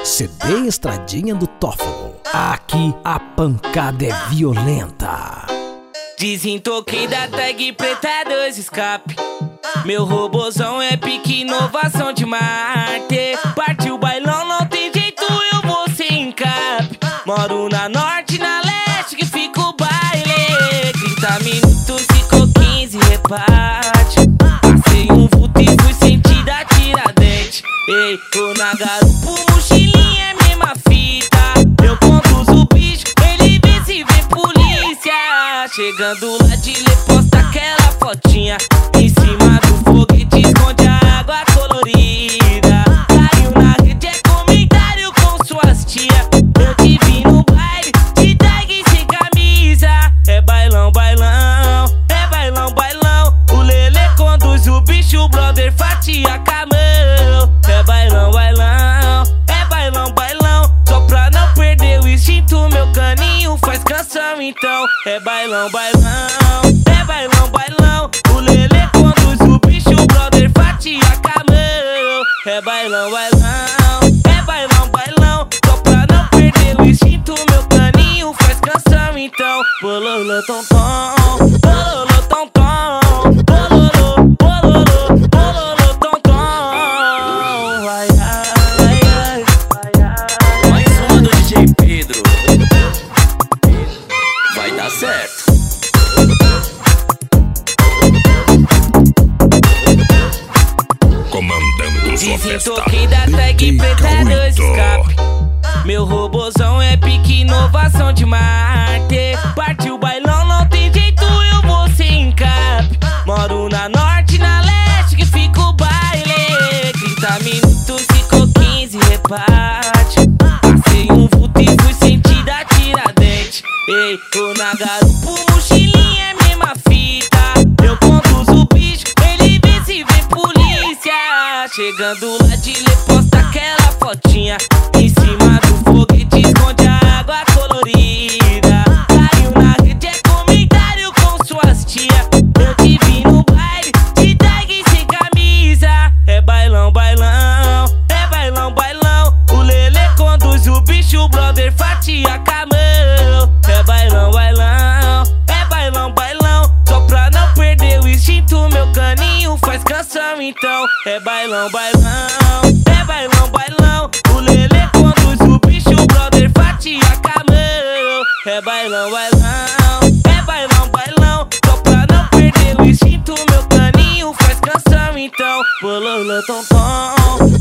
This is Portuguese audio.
CD Estradinha do Tófolo. Aqui a pancada é violenta. Desentoquei da tag preta 2 escape. Meu robozão é pique inovação de Marte. Partiu o bailão, não tem jeito, eu vou sem cap. Moro na norte, na leste, que fica o baile. 30 minutos, ficou 15, reparte. Passei um vulto e fui sentir da Tiradentes. Ei, tô na garupa, mochilinha é mesma fita. Eu conduzo o bicho, ele vê se vê polícia. Chegando lá de lê, posta aquela fotinha. Em cima do foguete esconde a água colorida. Caiu na rede, é comentário com suas tia. Eu te vi no baile, de tag sem camisa. É bailão, bailão, é bailão, bailão. O Lelê conduz o bicho, o brother fatia com a mão. É bailão, bailão, é bailão, bailão. Só pra não perder o instinto, meu caninho faz canção então. É bailão, bailão, é bailão, bailão. O Lelê conduz o bicho, o brother fatia com a mão. É bailão, bailão, é bailão, bailão. Só pra não perder o instinto, meu caninho faz canção então. Bololô, tom, tom, bololô, tom, tom. Bololô, bololô, bololô, tom, tom. Vai, ai, ai, ai, ai. Mais uma do DJ Pedro. Vai dar certo. Comandando sua festa. Desentoquei da tag preta 2 escape. Meu robozão é pique inovação de Marte. Partiu o bailão, não tem jeito, eu vou sem cap. Moro na norte, na leste, que fica o baile. 30 minutos, ficou 15, reparte. Passei um vulto e fui sentir da Tiradentes. Ei, tô na garupa, mochilinha é mesma fita. Eu conduzo o bicho, ele vê se vê polícia. Chegando lá de lê, posta aquela fotinha. Em cima do foguete esconde a água colorida. Caiu na rede, é comentário com suas tia. Eu te vi no baile, de tag sem camisa. É bailão, bailão, é bailão, bailão. O Lelê conduz o bicho, o brother fatia com a mão. É bailão, bailão, é bailão, bailão. Só pra não perder o instinto, meu caninho faz canção então. É bailão, bailão, é bailão, bailão. O Lelê conduz o bicho, o brother fatia com a mão. É bailão, bailão, é bailão, bailão. Só pra não perder o instinto, meu caninho faz canção então. Bololô, tom, tom.